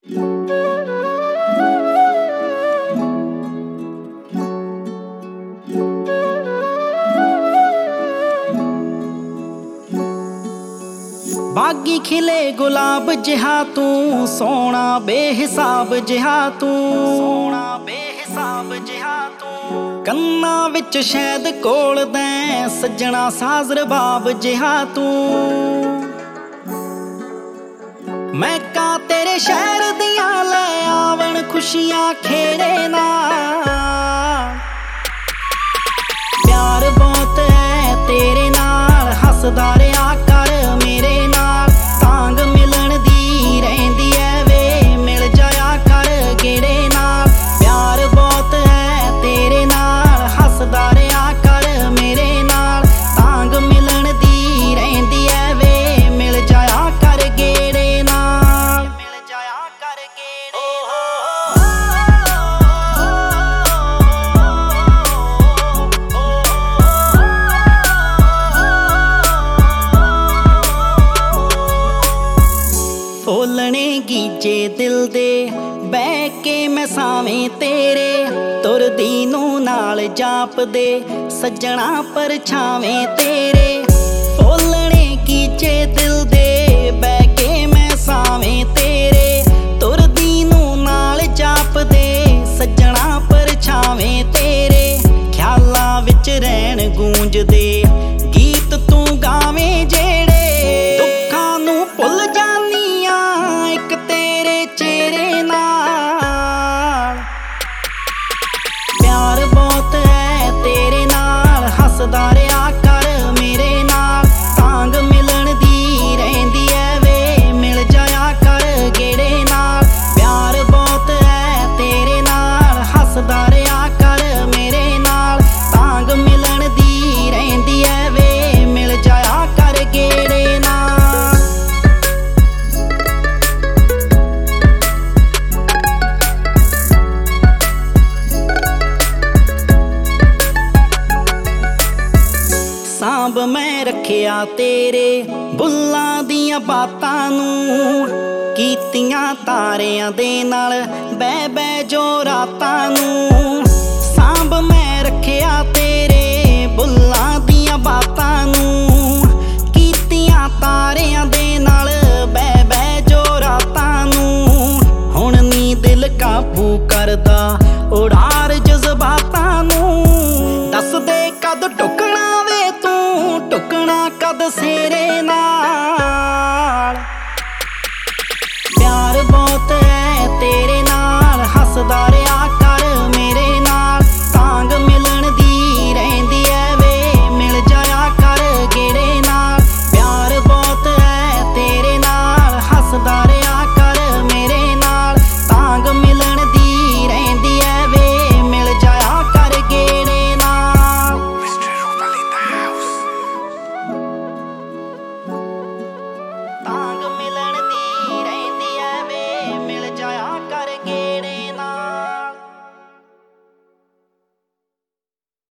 बागी खिले गुलाब जिहा तू सोना बेहिसाब जिहा तू सोना बेहिसाब जिहा तू कन्ना विच शहद कोल दै सजना साज रबाब जिहा तू महका तेरे शहर दियां लै आवन खुशियां खेड़े नाल प्यार बहुत है तेरे नाल हसदा रहा कर मेरे नाल तांग मिलन दी रहिंदी है वे मिल जाया कर गेड़े नाल प्यार बहुत है तेरे नाल हसदा रहा कर मेरे नाल तांग मिलन दी रहिंदी है वे मिल जाया कर गेड़े नाल मिल जाया कर गेड़े फुलने गीजे दिल दे बह के मैं सावें तेरे तुरदी नू नाल जाप दे सजना परछावें तेरे फुलने गीजे दिल दे बह के मैं सावें तेरे तुरदी नू नाल जाप दे सजना परछावें तेरे ख्यालां विच रहन गूंजदे गीत तू गावें जेड़े दुखां नू भुल जानी एक तेरे चेहरे नाल प्यार बहुत है तेरे नाल हसदा रहा कर मेरे नाल तांग मिलन दी रहिंदी है वे मिल जाया कर गेड़े नाल प्यार बहुत है तेरे नाल हसदा रहा कर मेरे नाल तांग मिलन दी रहिंदी है वे मिल जाया कर गेड़े नाल सांभ मैं रखिया तेरे बुल्लां दियां बातां नूं कीतियां तारियां दे नाल बह बह जो रातां नूं